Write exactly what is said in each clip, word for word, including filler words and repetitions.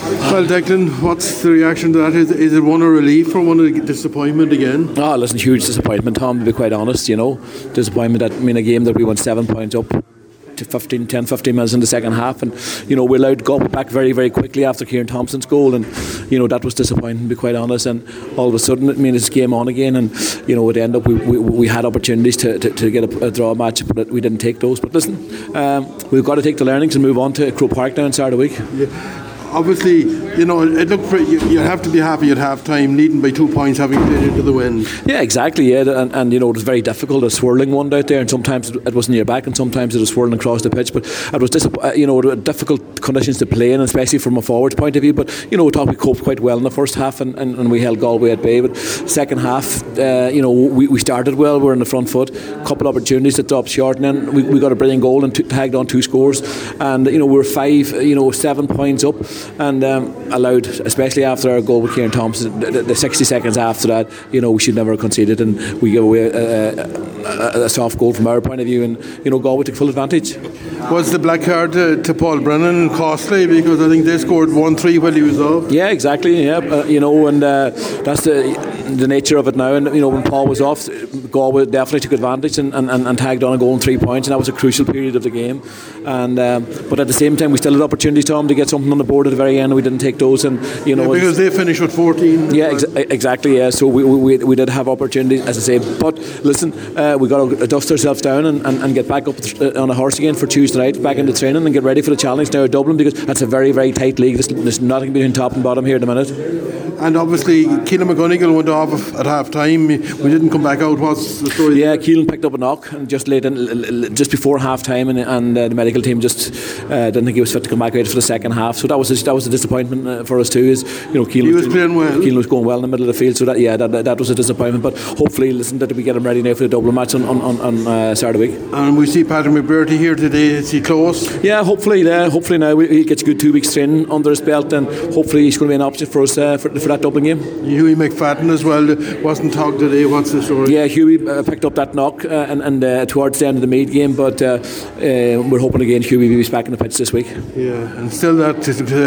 Well, Declan, what's the reaction to that? Is, is it one of relief or one of disappointment again? Oh, listen, huge disappointment, Tom, to be quite honest, you know. Disappointment that, I mean, a game that we went seven points up to fifteen, ten, fifteen minutes in the second half, and you know we allowed Galway back very, very quickly after Kieran Thompson's goal, and you know that was disappointing, to be quite honest. And all of a sudden, it means it's game on again, and you know it ended up we, we, we had opportunities to, to, to get a, a draw match, but we didn't take those. But listen, um, we've got to take the learnings and move on to Croke Park now on Saturday week. Yeah. Obviously, you know, it looked for, you, you have to be happy at half time, leading by two points, having played into the wind. Yeah, exactly. Yeah, and, and you know, it was very difficult. A swirling one out there, and sometimes it wasn't near back, and sometimes it was swirling across the pitch. But it was, disapp- you know, difficult conditions to play in, especially from a forwards point of view. But you know, I thought we coped quite well in the first half, and, and, and we held Galway at bay. But second half, uh, you know, we, we started well. We were in the front foot. A couple of opportunities that dropped short, and then we, we got a brilliant goal and t- tagged on two scores. And you know, we were five, you know, seven points up, and. Um, allowed, especially after our goal with Kieran Thompson, the, the sixty seconds after that, you know, we should never have conceded, and we gave away a, a, a soft goal from our point of view, and you know, Galway took full advantage. Was the black card to, to Paul Brennan costly, because I think they scored one three while he was off? Yeah, exactly. Yeah, uh, you know, and uh, that's the the nature of it now. And you know, when Paul was off, Galway definitely took advantage and, and, and tagged on a goal in three points, and that was a crucial period of the game. And um, but at the same time, we still had opportunities, Tom, to get something on the board at the very end, and we didn't take those. And you know, yeah, because they finished with fourteen. Yeah, ex- exactly. Yeah, so we, we we did have opportunities, as I say. But listen, uh, we got to dust ourselves down and, and, and get back up on a horse again for Tuesday night, back into training, and get ready for the challenge now at Dublin, because that's a very, very tight league. There's, there's nothing between top and bottom here at the minute. And obviously, Keelan McGonigal went off at half time. We didn't come back out. What's the story? Yeah, Keelan picked up a knock and just late in, just before half time, and, and uh, the medical team just uh, didn't think he was fit to come back out for the second half. So that was a, that was a disappointment uh, for us too. Is you know, Keelan he was playing well. Keelan was going well in the middle of the field. So that yeah, that, that, that was a disappointment. But hopefully, listen, that we get him ready now for the Dublin match on on, on, on uh, Saturday week. And we see Patrick McBurty here today. Is he close? Yeah, hopefully. Yeah, hopefully now he gets a good two weeks training under his belt, and hopefully he's going to be an option for us uh, for, for that Dublin game. Hughie McFadden as well wasn't talked today. What's the story? Yeah, Hughie uh, picked up that knock uh, and, and uh, towards the end of the Meath game, but uh, uh, we're hoping again Hughie will be back in the pitch this week. Yeah, and still that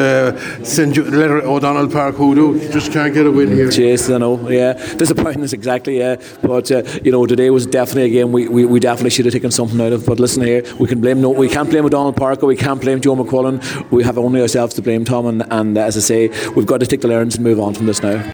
uh, Saint Leonard O'Donnell Park Hoodoo just can't get a win here. Jeez, I know. Yeah, disappointing is exactly. Yeah, but uh, you know, today was definitely a game we, we, we definitely should have taken something out of. But listen here, we can blame no, we can't blame O'Donnell Park, or we can't blame Joe McQuillan. We have only ourselves to blame, Tom, and, and uh, as I say, we've got to take the learnings and move on from this now.